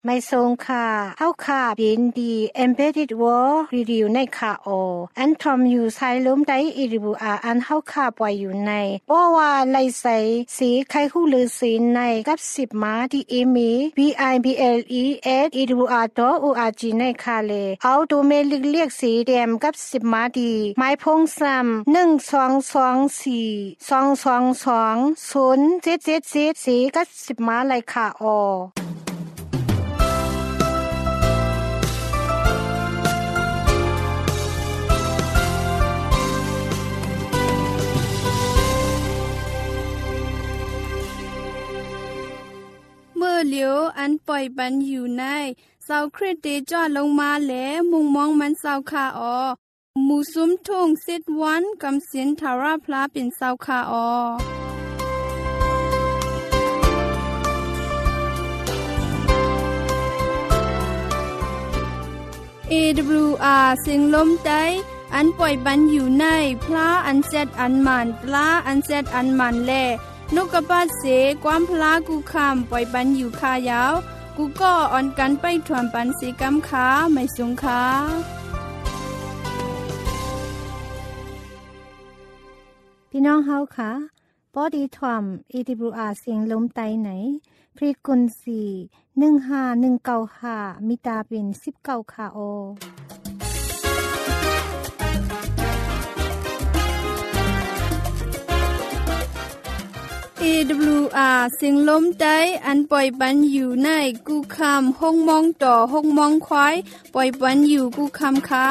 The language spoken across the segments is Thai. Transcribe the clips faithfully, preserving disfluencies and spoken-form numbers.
ไม่ทรงค่ะเฮาค่ะยินดี Embedded World Review ในค่ะโออันทอมอยู่ไซล้มได้อีริบูอาอันเฮาค่ะปล่อยอยู่ในเพราะว่าไลใสสีไข่หูลือสีในกับสิบมาที่อีมี บี ไอ บี แอล อี เอส อี ดับเบิลยู อาร์ ดอท โอ อาร์ จี ในค่ะเลเอาดูเมลิกเรียกสีแดมกับสิบมาดีไม้พงซ้ำหนึ่ง สอง สอง สี่ สอง สอง สอง ศูนย์ เจ็ด เจ็ด เจ็ดสีกับสิบมาเลยค่ะโอเมื่อเหลียวอันปล่อยบันอยู่ในเสาคริสเตจอดลงมาและมุงมองมันเสาคาออหมู่ซุ้มทุ่งเซตวันกำเสียนทาราพลาเป็นเสาคาออ เอ ดับเบิลยู อาร์ เสียงลมได้อันปล่อยบันอยู่ในพระอันเซตอันมันปลาอันเซตอันมันและนกกระปาดเสความพลากูคำปล่อยบันอยู่คายาวกูก็อ่อนกันไปถวมปันสีกำขาไม่สงขาพี่น้องเฮาค่ะปอดีถวม เอ ดับเบิลยู อาร์ เสียงลมไตไหนฟรีกวนซีหนึ่งห้าหนึ่งเก้าห้ามิตาเป็นสิบเก้าค่ะโอเอ ดับเบิลยู อาร์ เสียงลมได้อันปล่อยบันอยู่ในกูคำห้องมองต่อห้องมองควายปล่อยบันอยู่กูคำค่ะ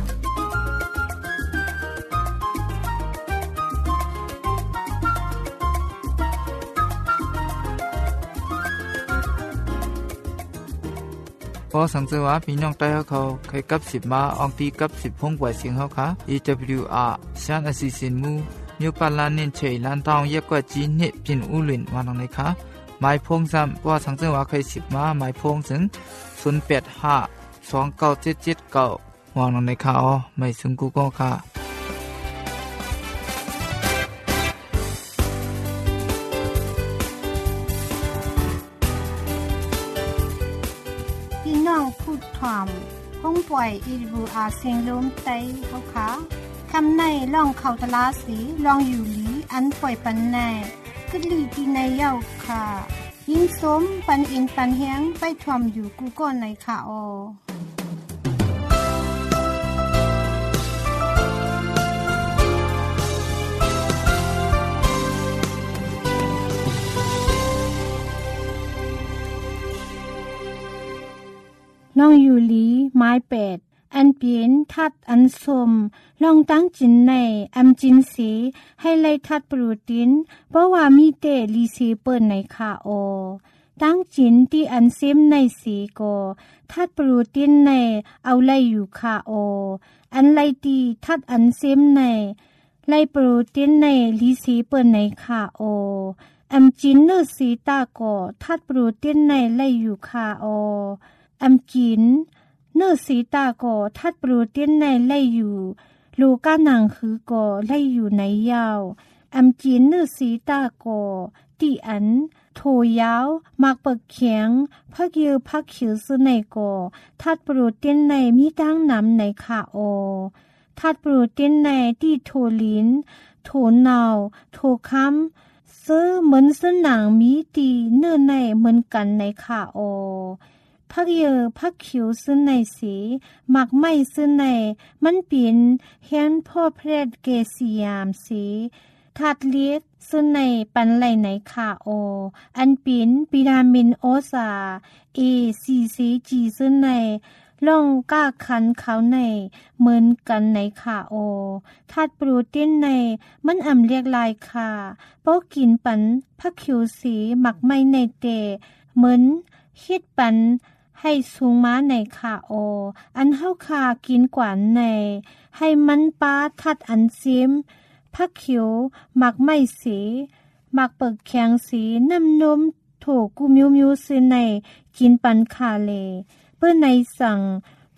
พอสังเกตว่าพี่น้องใต้เขาเคยกับสิบมาอองตีกับสิบพงกว่าเสียงเขาค่ะ เอ ดับเบิลยู อาร์ ชานอสิสินมูมิวปาลานินเฉยลันทองเยกกว่าจีนเนปินอูลินวานตรงไหนคะหมายพงซ้ำว่าสังเกตว่าเคยสิบมาหมายพงถึงศูนย์แปดห้าสองเก้าเจ็ดเจ็ดเก้าวางตรงไหนคะอ๋อไม่ถึงกูก็ค่ะพี่น้องพูดถามห้องปล่อย เอ ดับเบิลยู อาร์ เสียงลมไตเฮาค่ะคำในล่องเข้าตลาสีลองอยู่หลีอันปล่อยปันในกึดลีที่ในเย้าค่ะยิงสมปันอินปันเฮียงไปทอมอยู่กูก่อนในค่ะออลองอยู่หลีไม้แปดอันเปลี่ยนทัดอันสมลองตั้งจินในอัมจินสีให้ไล่ทัดโปรตีนเพราะว่ามีเตลีเซเปิลในค่ะโอตั้งจินที่อันเซมในสีก็ทัดโปรตีนในเอาไล่อยู่ค่ะโออันไล่ตีทัดอันเซมในไล่โปรตีนในลีเซเปิลในค่ะโออัมจินเนอร์สีตาก็ทัดโปรตีนในไล่อยู่ค่ะโออัมกินเนื้อสีตาก็ทัดโปรตีนในไล่อยู่ลูกาหนังคือก็ไล่อยู่ในยาวอัมจีนเนื้อสีตาก็ตีอันโถยาวมากเปิกแข็งพักเยอพักเขียวซึ่งในก็ทัดโปรตีนในมีดังน้ำในค่ะโอทัดโปรตีนในที่โถลิ้นโถเนาโถค้ำซื้อเหมือนซึ่งหนังมีตีเนื้อในเหมือนกันในค่ะโอพักเยอพักขิวซึ่งในสีหมักไม่ซึ่งในมันเป็นเฮียนพ่อเพลดเกสียามสีทัดเลียดซึ่งในปันไหลในขาโออันเป็นวิตามินโอซาเอซีซีจีซึ่งในล่องก้าคันเขาในเหมือนกันในขาโอทัดโปรตีนในมันอ่ำเรียกลายค่ะเพราะกินปันพักขิวสีหมักไม่ในเตเหมือนฮิดปันให้สูงม้าในขาโออันเฮาคากินกว่าในให้มันปาทัดอันซิมผักเขียวหมักไม่สีหมักเปิกแข็งสีน้ำนมโถกูมิวมิวซื้อในกินปันคาเลเพื่อในสั่งโต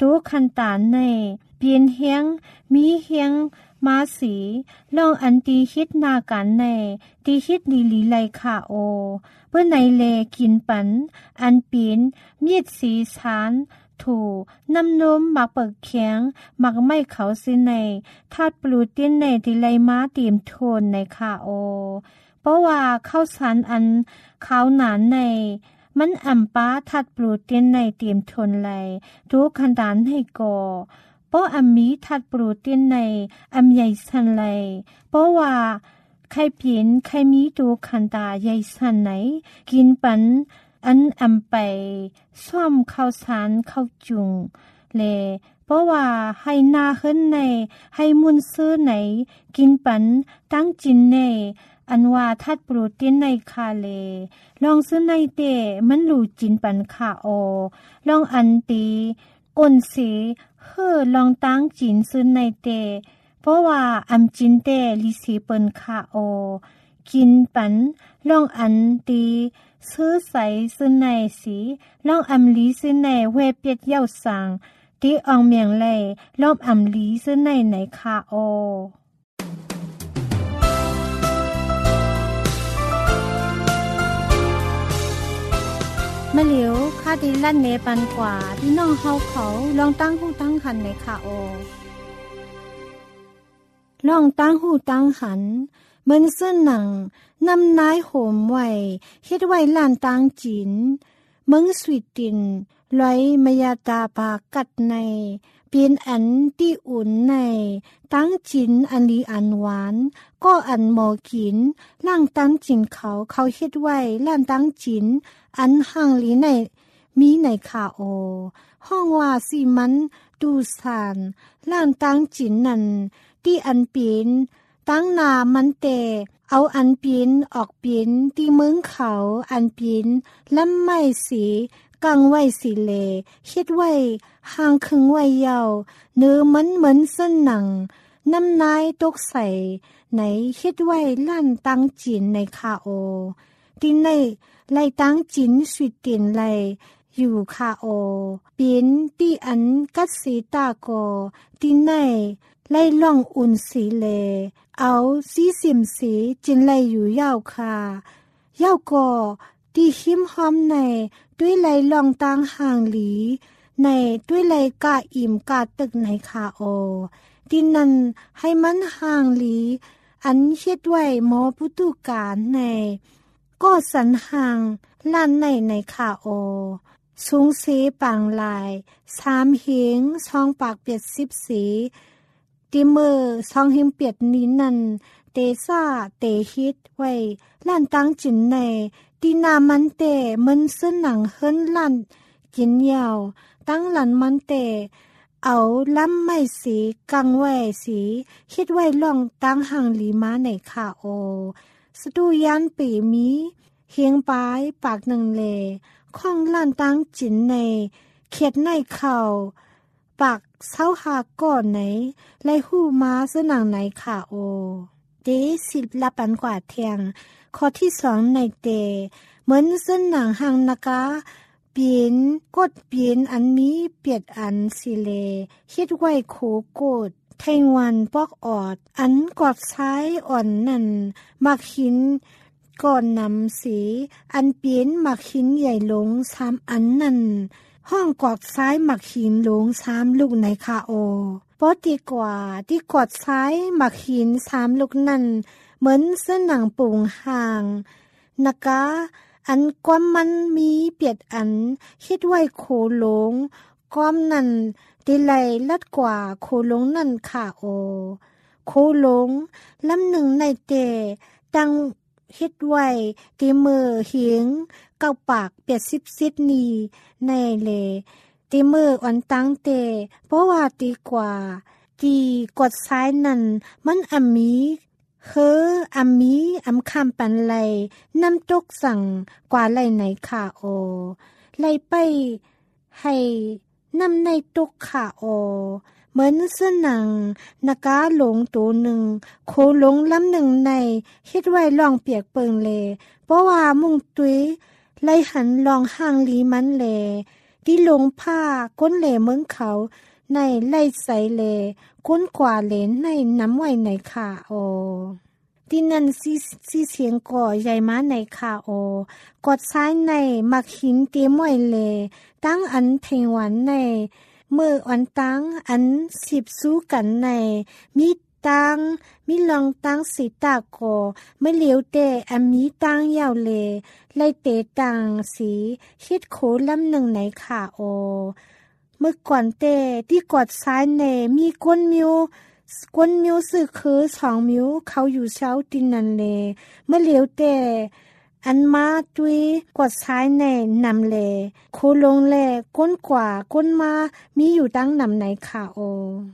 ตัวคันตานในเปลี่ยนเฮียงมีเฮียงมาสีลองอันตีฮิตนากันในตีฮิตลีลีไลค่ะโอเพื่อในเลกินปันอันปีนมีดสีสานถูน้ำนมมักเปิกแข็งมักไม่เขาสิในธาตุโปรตีนในที่ไลมาเตรียมโทนในค่ะโอเพราะว่าข้าวสารอันขาวหนานในมันอ่ำป้าธาตุโปรตีนในเตรียมทนไหลตัวคันดานให้ก่อเพราะอัมมีธาตุโปรตีนในอัมใหญ่สันไหลเพราะว่าใครเปลี่ยนใครมีตัวคันตาใหญ่สันไหนกินปันอันอ่ำไปซ่อมข้าวสารข้าวจุงเลเพราะว่าให้นาเฮิรนในให้มุนซื้อไหนกินปันตั้งจินในอันว่าธาตุโปรตีนในคาเลลองซื้อในเตมันหลูจินปันคาโอลองอันตีอ่นเสเฮ่อลองตั้งจินซื้อในเตเพราะว่าอำจินเตลิเสเปินคาโอกินปันลองอันตีซื้อใสซื้อในสีลองอำลีซื้อในเวเปียดเย้าสังตีอองเมียงไลลองอำลีซื้อในไหนคาโอมะเหลียวคาดีลั่นเนปันกว่าพี่น้องเฮาเขาลองตั้งหูตั้งหันในคาโอลองตั้งหูตั้งหันเหมือนเสื้อหนังนำนายโหมไว้เฮ็ดไว้ล้านตั้งจีนเมืองสวีตินลอยมายาตาปากัดในเปลี่ยนอันที่อุ่นในตั้งจินอันลีอันหวานก็อันหมอกินล่างตั้งจินเขาเขาเฮ็ดไว้ล้านตั้งจินอันห่างลีในมีในคาโอห้องว่าสิมันดูสานล้านตั้งจินนั่นที่อันเปลี่ยนตั้งนามันเตเอาอันเปลี่ยนออกเปลี่ยนที่เมืองเขาอันเปลี่ยนลำไม่สีกังไว้สิเลเฮ็ดไว้ห่างคึงไว้ยาวเนื้อมันเหมือนเส้นหนังน้ำนายตกใส่ไหนเฮ็ดไว้ลั่นตั้งจีนในคาโอตินในไล่ตั้งจีนสวีตินไลอยู่คาโอเปลี่ยนที่อันกัดสีตาโกตินในไล่ล่องอุ่นสีเลเอาสีสิมสีจินไลอยู่ยาวคายาวก่อที่หิมหอมในด้วยไลล่องตั้งห่างหลีในด้วยไลกาอิ่มกาตึกในคาโอที่นั่นให้มันห่างหลีอันเฮ็ดไว้หมอพุตุการในก็สันห่างล้านในในคาโอสูงเสปางลายสามเฮงช่องปากเปียดสิบสีติเมอร์ช่องเฮงเปียดนี้นั่นเตซ่าเตฮิตไว้ล้านตั้งจินในตีนามันเตมันเสื้อหนังเฮิรนลั่นกินยาวตั้งหลันมันเตเอาล้ำไม่สีกังไว้สีคิดไว้ล่องตั้งห่างลีมาในคาโอสตูยานปีมีเฮียงปลายปากหนึ่งเลข้องล้านตั้งจินในเขียดในเข่าปากเศร้าหาก่อนไหนไล่หูมาเสื้อหนังในคาโอเดสิบละปันกว่าเทียงข้อที่สองในเตเหมือนเส้นหนังหางนากาเปลี่ยนกดเปลี่ยนอันมีเปียดอันสิเลคิดไว้โคโกดไทวันปอกออดอันกอดซ้ายอ่อนนั่นมักหินก่อนนำสีอันเปลี่ยนมักหินใหญ่ลงสามอันนั่นห้องกอดซ้ายมักหินลงสามลูกในคาโอปอดีกว่าที่กอดซ้ายมักหินสามลูกนั่นเหมือนเส้นหนังปุงห่างนากาอันความมันมีเปียดอันคิดไว้โคหลงความนั่นติไลลัดกว่าโคหลงนั่นค่ะโอโคหลงลำหนึ่งในเตตั้งคิดไว้ตีมือเหียงเก้าปากเปียดสิบสิบนีในเลตีมืออ่อนตั้งเตเพราะว่าตีกว่าตีกดซ้ายนั่นมันอมีเฮออามีอำคำปันไลน้ำตกสั่งกว่าไลไหนค่ะโอไลไปให้น้ำในตกค่ะโอเหมือนเสื้อหนังนากาหลงตัวหนึ่งโคหลงลำหนึ่งในคิดไว้ลองเปียกเปิงเลเพราะว่ามุ่งตุ้ยไลหันลองห่างลีมันเลที่ลงผ้าก้นเหล่เมืองเขาในไล่ใสเลก้นกว่าเลนในน้ำไว้ในค่ะโอที่นั่นซีซีเสียงก่อใหญ่มาในค่ะโอกดซ้ายในมักหินเตียมไว้เลตั้งอันเทงวันในเมื่ออันตั้งอันสิบสู้กันในมีตังมีลองตังสีตาโกไม่เหลียวเตอันมีตังยาวเลไล่เตตังสีคิดโขลำหนึ่งในค่ะโอเมื่อก่อนเตที่กดซ้ายในมีก้นมิวก้นมิวสื่อคือสองมิวเขาอยู่เช้าดินนันเลเมื่อเหลียวเตอันมาตุยกดซ้ายในนำเลโคลงเลก้นกว่าก้นมามีอยู่ตั้งนำในค่ะโอ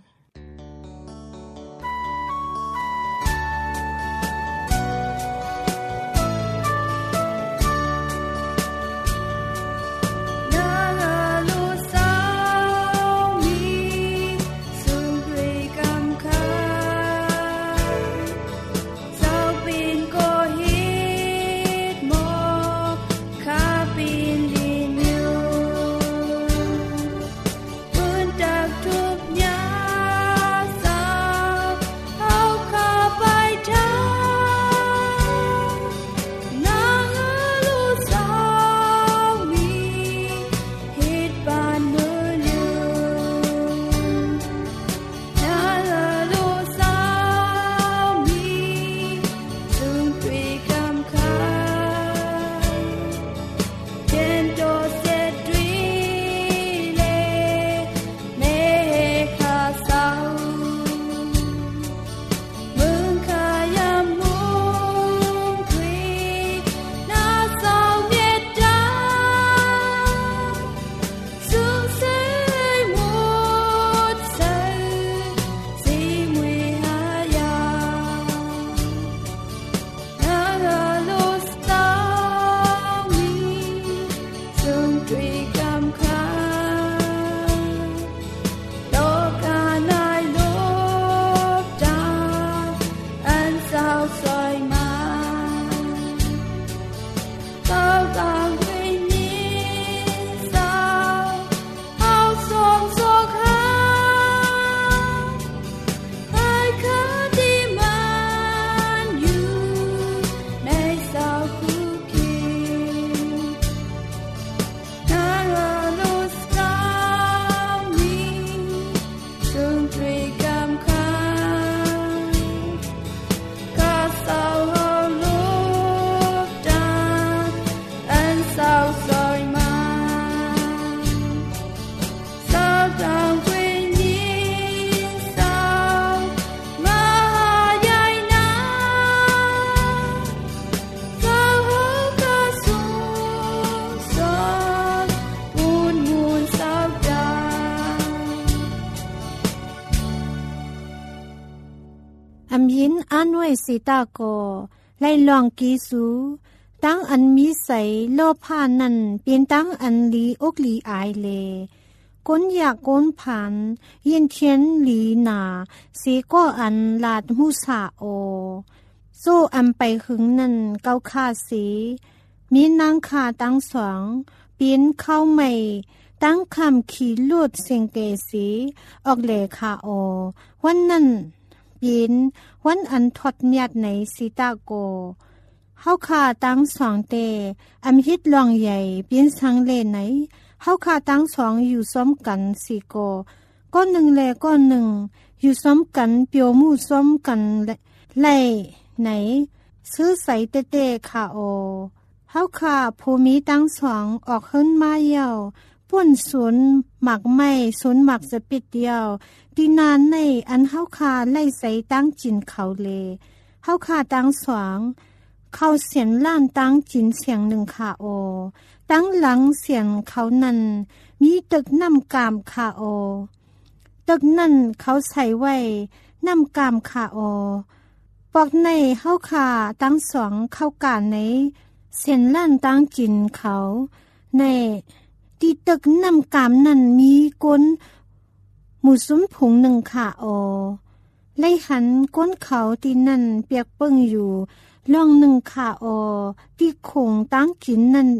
ยินอันไว้สีตาโกไล่ลองกีสูตั้งอันมีใสโลภานั่นเป็นตั้งอันลีอกลีอายเลก้นอยากก้นผันยินเทียนลีนาเสก็อันลาดหูสาโอโซอันไปหึงนั่นเกาคาสีมีนางคาตั้งสองเปลี่ยนเข้าใหม่ตั้งคำขี่ลูดเสียงเกสีออกเลขาโอวันนั้นยินวันอันทอดเมียดในสีตาโกเฮาคาตั้งสองเตอำฮิตลองใหญ่เปลี่ยนสังเลไหนเฮาคาตั้งสองอยู่ซ้อมกันสีโกก้อนหนึ่งแลก้อนหนึ่งอยู่ซ้อมกันเปียวมู่ซ้อมกันไล่ไหนซื้อใส่เตเตค่ะโอเฮาคาภูมิตั้งสองออกขึ้นมาเยี่ยวป่วนสวนหมักไม้สวนหมักจะปิดเดียวดีนานในอันเฮาคาไล่ใส่ตั้งจินเขาเลเฮาคาตั้งสองเข้าเสียนล้านตั้งจินเสียงหนึ่งค่ะโอตั้งหลังเสียงเขานั้นมีตึกน้ำกามค่ะโอตึกนั่นเขาใส่ไว้น้ำกามค่ะโอปอกในเฮาคาตั้งสองเข้ากานในเสียนล้านตั้งจินเขาในที่ตึกน้ำกามนั่นมีก้นหมูซุ้มผงหนึ่งค่ะโอไล่หันก้นเขาที่นั่นเปียกเปิ้งอยู่ล่องหนึ่งค่ะโอที่คงตั้งกินนั่น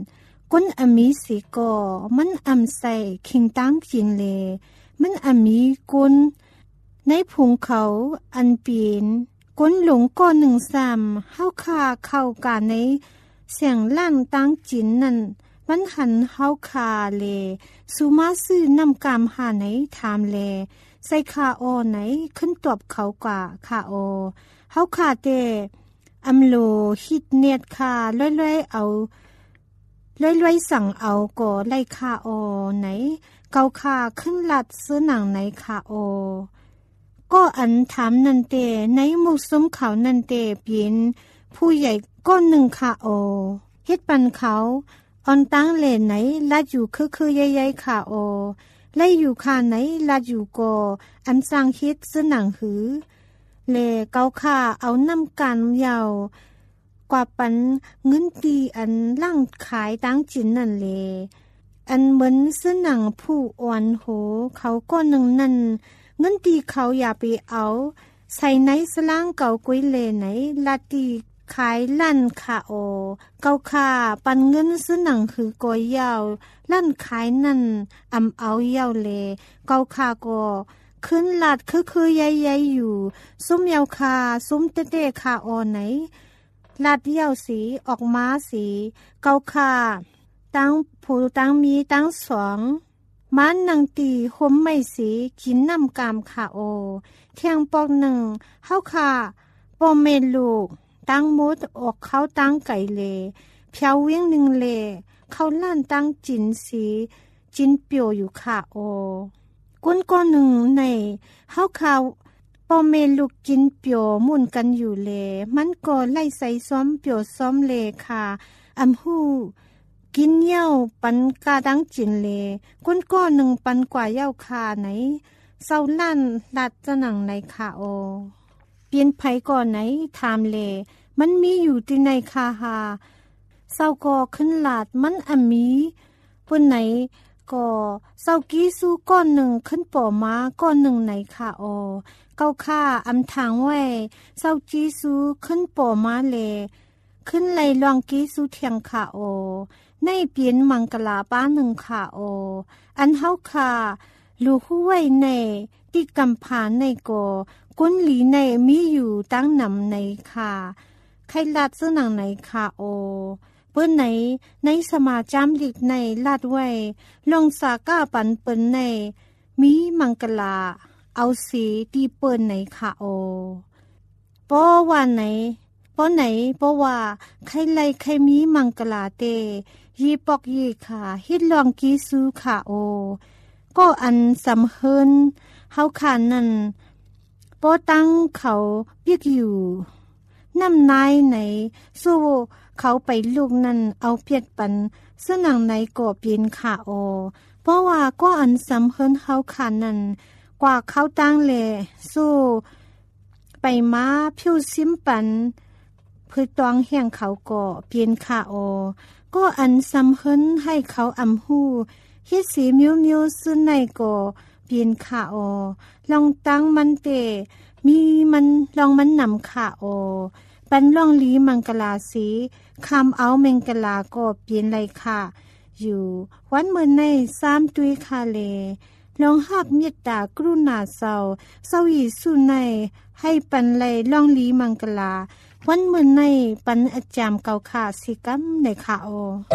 ก้นอมีสีก่อมันอำใส่คิงตั้งกินเลมันอมีก้นในพุงเขาอันเปลี่ยนก้นหลงก้อนหนึ่งสามเฮาคาเข้ากาในเสียงลั่นตั้งจินนั่นมันหันเฮาคาเลสุมาซื้อนำกามหาไหนถามเลใส่คาโอไหนขึ้นตอบเขากว่าคาโอเฮาคาเตอัมโลฮิตเนียดคาล่อยๆเอาล่อยๆสั่งเอาก่อไล่คาโอไหนเกาคาขึ้นลัดซื้อหนังไหนคาโอก็อันถามนันเตในมุกซุ้มเขานันเตเปลี่ยนผู้ใหญ่ก้อนหนึ่งคาโอเฮ็ดปันเขาออนตั้งเลนไหนลัดอยู่คือๆใหญ่ๆคาโอไล่อยู่คาไหนลัดอยู่ก่ออันสร้างเฮ็ดซื้อหนังหือเลเกาคาเอาน้ำกันยาวกว่าปันเงินตีอันล่างขายตั้งจินนั่นเลอันเหมือนซื้อหนังผู้อ่อนโหเขาก็หนึ่งนั่นเงินตีเขาอย่าไปเอาใส่ในสล่างเก่ากุ้ยเลไหนลาตีขายลั่นคาโอเกาคาปันเงินซื้อหนังคือกอยยาวลั่นขายนั่นอำเอายาวเลเกาคาก็ขึ้นลาดคือคือใหญ่ๆอยู่ซุ้มยาวคาซุ้มเต้ๆคาโอไหนลาดยาวสีออกม้าสีเกาคาตั้งผู้ตั้งมีตั้งสองม้านนางตีห่มไม่สีกินน้ำกามคาโอเที่ยงปอกหนึ่งเฮาคาปอเมลูกตั้งมดออกเขาตั้งไก่เลเพียวเวียงหนึ่งเลเขาล้านตั้งจินสีจินเปียวอยู่คาโอก้นก้อนหนึ่งในเฮาคาปอเมลูกกินเปียวมุนกันอยู่เลมันก็ไล่ใส่ซ้อมเปียวซ้อมเลค่ะอำหูกินเหย้าปันกาดังจินเลก้นก้อนหนึ่งปันกว่าเหย้าคาไหนเศร้าลั่นลัดจะหนังในคาโอเปลี่ยนไผก่อนไหนถามเลมันมีอยู่ที่ในคาหาเศร้าก่อขึ้นลาดมันอมีปุ่นไหนก็เศร้ากี้สู้ก้อนหนึ่งขึ้นป่อม้าก้อนหนึ่งในคาโอเก้าค่าอำทางไว้เศร้าจีสู้ขึ้นป่อม้าเลขึ้นไล่ลองกี้สู้เทียงคาโอในเปลี่ยนมังกลาป้าหนึ่งคาโออันเฮาคาลูกห้วยในติกำผาในโกก้นหลีในมีอยู่ตั้งนำในคาใครลาดซื้อหนังในคาโอเปิ้นไหนในสมาจามลิกในลาดไว้ลองสาก้าปันเปิ้นในมีมังกลาเอาสีตีเปิ้นในคาโอปอว่าไหนปอไหนปอว่าใครไล่ใครมีมังกลาเตยีปอกยีขาฮิดลองกีซูคาโอก็อันสำเฮินเฮาขานั่นปอตั้งเขาเปียกอยู่น้ำนายไหนสู้เขาไปลูกนั่นเอาเปียดปันเสื้อหนังในก่อเปลี่ยนขาโอเพราะว่าก็อันสำเฮินเฮาขานั่นกว่าเขาตั้งแลสู้ไปมาผิวซิมปันพืชตองแห่งเขาก่อเปลี่ยนขาโอก็อันสำเฮินให้เขาอำหูเฮ็ดสีมิวมิวซึ่งในก่อเปลี่ยนขาโอลองตั้งมันเตมีมันลองมันนำขาโอปันล่องลีมังกลาสีคำเอาเมงกลาก็เปลี่ยนไรค่ะอยู่วันเมื่อในสามตุยคาเลลองหักเมตตากรุณาเศร้าเศร้าอีสู้ในให้ปันไรล่องลีมังกลาวันเมื่อในปันอาจามเก่าขาสิกัมในค่ะโอ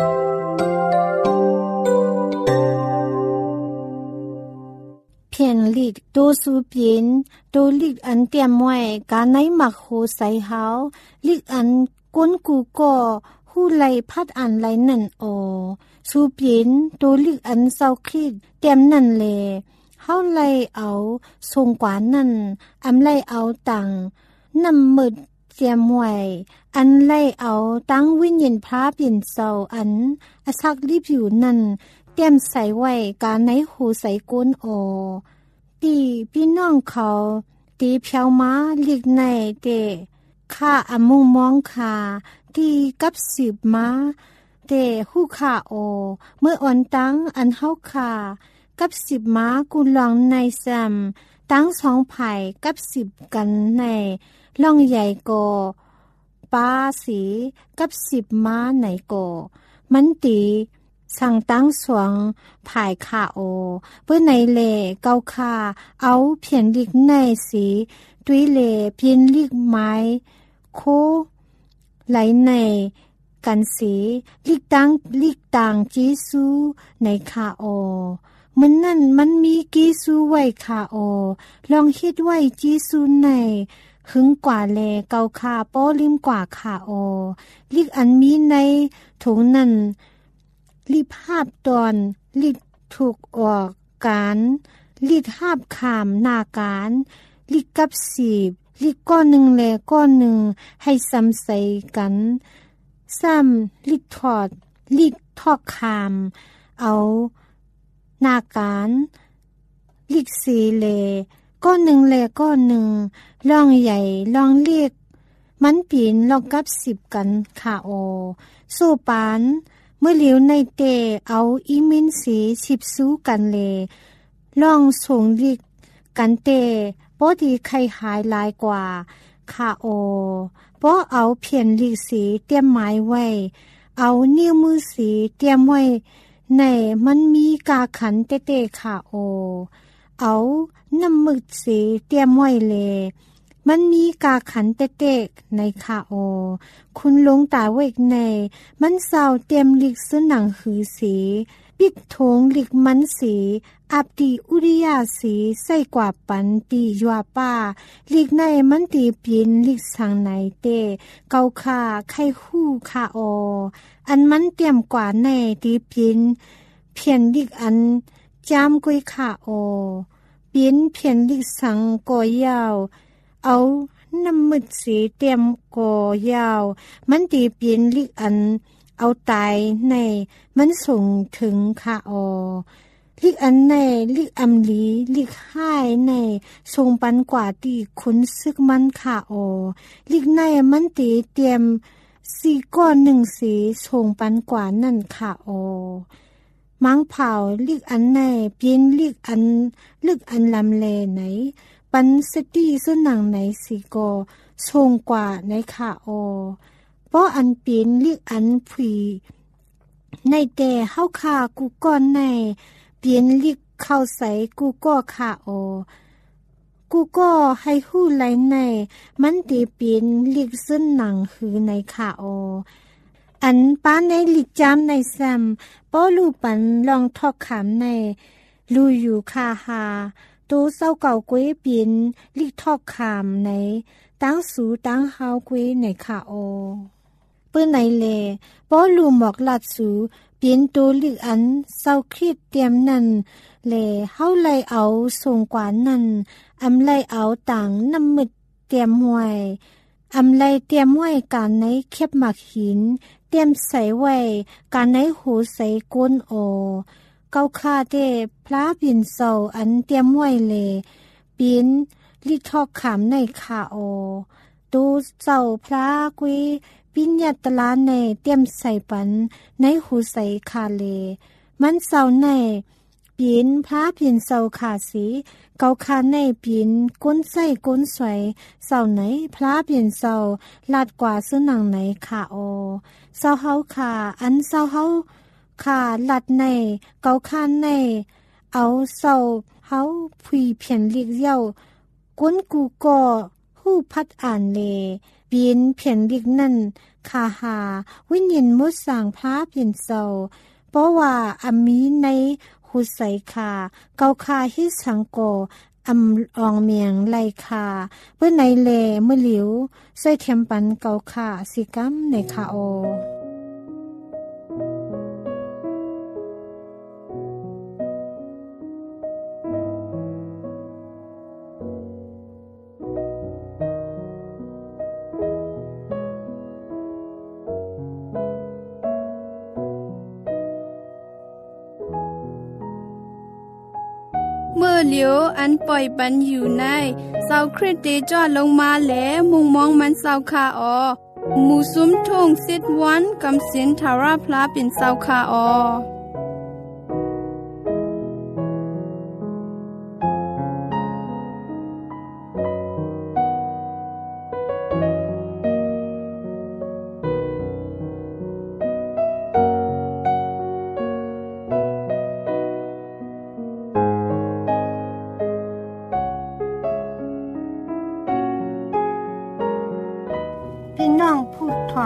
เพียนลิกโตสูเปียนโตลิกอันเตรียมไว้กาในมักโหใส่เฮาลิกอันก้นกูก็หู้ไลพัดอันไลนั่นโอสูเปียนโตลิกอันเศร้าคลิดเตรียมนั่นเลเฮาไลเอาทรงกว่านั่นอำไลเอาตังนำมืดเตรียมไว้อันไลเอาตั้งวิญญาณพระเปลี่ยนเศร้าอันอสักรีบอยู่นั่นเตรียมใส่ไว้กาในหูใส่ก้นโอตีพี่น้องเขาตีเพียวม้าเลีกในเตข้าอมุงมองขาตีกับสืบม้าเตหู้ขาโอเมื่ออ่อนตั้งอันเฮาขากับสิบม้ากุลองในแซมตั้งสองไผ่กับสิบกันในล่องใหญ่โกป้าสีกับสิบม้าไหนโกมันตีสั่งตั้งสวงผายขาโอเพื่อในเลเกาคาเอาเพียนลิกในสีตุยเลเพียนลิกไม้โคไหลในกันสีลิกตังลิกต่างจีซูในคาโอมันนั่นมันมีกีซูไว้คาโอลองคิดไว้จีซูในหึงกว่าแลเกาคาโป้ลิมกว่าคาโอลิกอันมีในถุงนั้นลิภาพตอนลิถูกออกการลิหาบขามหน้าการลิกับสีบลิก้อนหนึ่งแลก้อนหนึ่งให้ซ้ำใส่กันซ้ำลิถอดลิทอกขามเอาหน้าการลิสีเลก้อนหนึ่งแลก้อนหนึ่งล่องใหญ่ล่องเล็กมันปีนล่องกับสิบกันค่ะโอสู้ปานเมื่อเหลียวในเตเอาอีมินสีสิบสู้กันเลล่องสูงลิกกันเตปอดีใครหายหลายกว่าค่ะโอปอเอาเพียนลิกสีเตรียมไม้ไว้เอานิ้วมือสีเตรียมไว้ในมันมีกาขันเตเตค่ะโอเอาน้ำมึกสีเตรียมไว้เลยมันมีกาขันเตะๆในคาโอคุณลงตาไว้ในมันเศร้าเตรียมลิกสนังหือสีปิดทงลิกมันสีอับตีอุริยาสีใส่กว่าปันตียัวป้าลิกในมันตีปีนลิกสังไหนเตเกาคาไข่หู้คาโออันมันเตรียมกว่าในตีปีนเพียนลิกอันจามกุยคาโอปีนเพียนลิกสังก่อยาวเอาน้ำมึดสีเตรียมก่อยาวมันตีปีนลิกอันเอาตายในมันส่งถึงคาโอลิกอันในลิกอำลีลิกห้ายในทรงปันกว่าตีขุนซึกมันคาโอลิกในมันตีเตรียมสีก้อนหนึ่งสีทรงปันกว่านั่นคาโอมังเผาลิกอันในเปียนลิกอันลึกอันลำเลไหนปันสตีสนังไหนสีโกทรงกว่าในคาโอเพราะอันเปียนลิกอันผุยในแต่เฮาคากูก้อนในเปียนลิกเข้าใส่กูก็คาโอกูก็ให้หู้ไหลในมันตีเปียนลิกสนังหือในคาโออันป้าในลิกจามในซ้ำป้อลูปันลองทอกขามในลูอยู่คาหาตูเศร้าเก่ากุ้ยปีนลิกทอกขามในตั้งสูตั้งเฮากุ้ยในคาโอเปื้อในเลป้อลูหมอกลัดสูปีนตูลิกอันเศร้าครีดเตรียมนั่นเลเฮาไลเอาส่งกว่านั่นอำไลเอาต่างน้ำมึดเตรียมห้วยอำไลเตรียมไว้การในเข็บหมักหินเตรียมใส่ไว้การในหูใส่ก้นโอเกาคาเดพระบินเศร้าอันเตรียมไว้เลยปีนลิทอกขามในคาโอตูเจ้าพระกุยปิญญาตลาในเตรียมใส่ปันในหูใส่คาเลมันเศร้าในปีนพระบินเศร้าขาสีเกาคาในปีนก้นใส่ก้นสวยเศร้าไหนพระบินเศร้าลาดกว่าซื้อหนังไหนคาโอเศร้าเฮาขาอันเศร้าเฮาขาลัดในเกาคานในเอาเศร้าเฮาผุยเพียนลิกเย้าก้นกูก็หู้พัดอ่านเลปีนเพียนลิกนั่นคาหาวิญญาณมุดสางพระเพียนเศร้าเพราะว่าอามีในหูใส่ขาเกาคาฮิสังโกอำอองเมียงไลคาเพื่อในเลเมื่อหลิวใส่เทียมปันเกาคาสิกัมในคาโอเมื่อเหลียวอันปล่อยปันอยู่ในเสาคริสเตจอดลงมาแหลมุงมองมันเสาคาออหมู่ซุ้มทงสิดวันกำสินทาราพลาเป็นเสาคาออ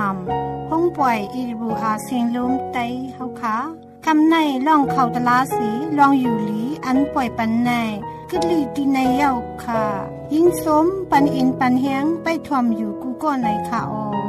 มห้องป่วย อี ดับเบิลยู อาร์ เสียงลมไต้เฮาค่ะคำในล่องเข้าตลาสีลองอยู่หลีอันป่วยปันในกึดลีตีในเย้าค่ะยิ่งสมปันอินปันแฮงไปท่วมอยู่กูก็ในค่ะออ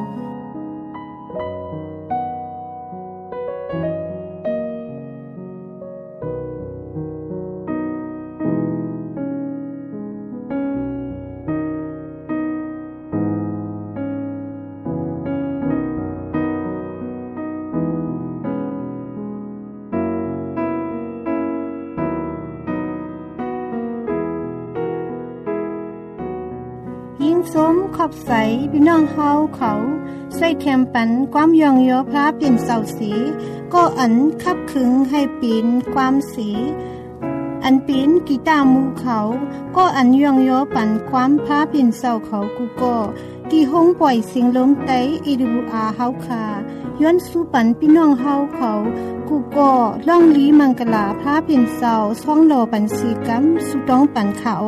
ยิ่งสมขอบใสพี่น้องเฮาเขาใส่แคมปันความยองโยพระเปลี่ยนเสาสีก็อันคับขึงให้ปีนความสีอันปีนกีตาร์มูเขาก็อันยองโยปันความพระเปลี่ยนเสาเขากูก็ที่ห้องปล่อยเสียงลมไต้ อี ดับเบิลยู อาร์ เฮาค่ะย้อนสู่ปันพี่น้องเฮาเขากูก็ล่องลีมังกลาพระเปลี่ยนเสาช่องโลปันสีกำสุต้องปันค่ะโอ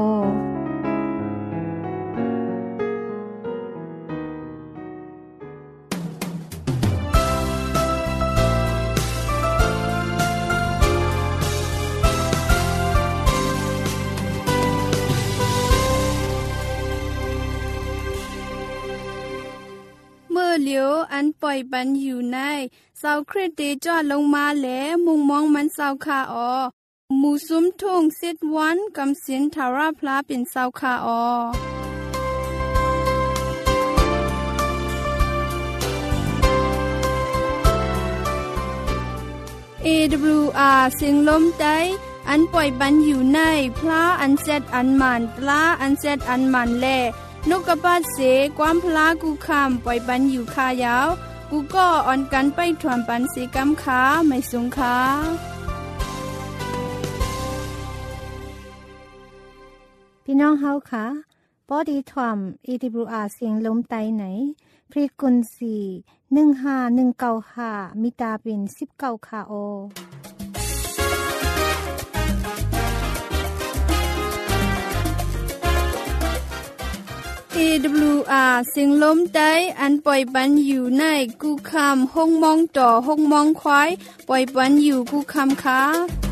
เหลียวอันปล่อยบันอยู่ในเสาคริสเตจอดลงมาแล้วมุงมองมันเสาคาออหมู่ซุ้มทุ่งเซตวันกำเสียนทาราพลาเป็นเสาคาออ เอ ดับเบิลยู อาร์ เสียงลมไต้อันปล่อยบันอยู่ในพลาอันเซตอันมันปลาอันเซตอันมันแลนกกระปาดเสความพลากูคำปล่อยบันอยู่คายาวกูก็อ่อนกันไปถวมปันสีกำขาไม่สงขาพี่น้องเฮาค่ะปอดีถวม อี ดับเบิลยู อาร์ เสียงลมไต้ไหนฟรีกวนซีหนึ่งห้าหนึ่งเก้าห้ามิตาเป็นสิบเก้าค่ะโอเอ ดับเบิลยู อาร์ เสียงลมไต้อันปล่อยบันอยู่ในกูคำห้องมองต่อห้องมองควายปล่อยบันอยู่กูคำค่ะ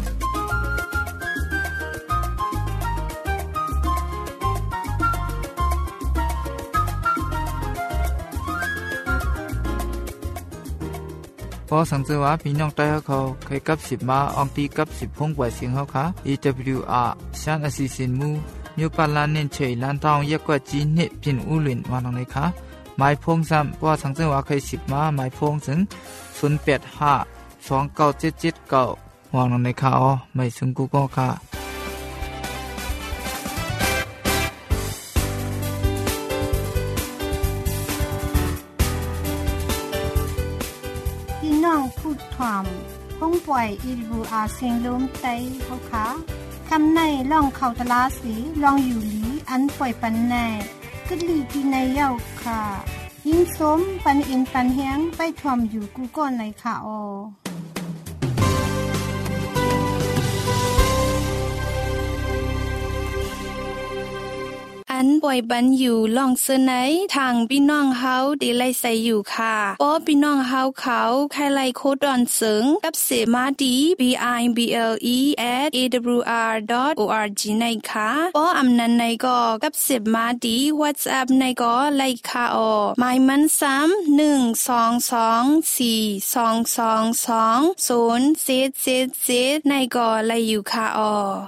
พอสังเกตว่าพี่น้องใต้เขาเคยกับสิบมาอองตีกับสิบพงกว่าเสียงเขาค่ะ อี ดับเบิลยู อาร์ ชันอสิสินมูมิวปาลานินเฉยลันทองเยกกว่าจีนิพินอุลินวานตรงไหนคะหมายพงซ้ำพอสังเกตว่าเคยสิบมาหมายพงถึงศูนย์แปดห้าสองเก้าเจ็ดเจ็ดเก้าวางตรงไหนคะอ๋อไม่ถึงกูก็ค่ะน้องพูดความห้องปล่อย อี ดับเบิลยู อาร์ เสียงลมไต้เฮาค่ะคำในล่องเข้าตลาสีลองอยู่หลีอันปล่อยปันในกึดลีที่ในเย้าค่ะยิ่งสมปันอินปันแฮงไปท่วมอยู่กูก็ในค่ะอออันป่วยบันอยู่ล่องเสไนทางพี่น้องเฮาดีไลใส่อยู่ค่ะป้อพี่น้องเฮาเขาใครไลโคดอนเสิงกับเสมาดี บี ไอ บี แอล อี แอท เอ ดับเบิลยู อาร์ ดอท โอ อาร์ จี ในค่ะป้ออำนันในก็กับเสมาดี WhatsApp ในก็ไลค่ะออหมายมันซ้ำหนึ่ง สอง สอง สี่ สอง สอง สอง ศูนย์ เจ็ด เจ็ด เจ็ดในก็ไลอยู่ค่ะออ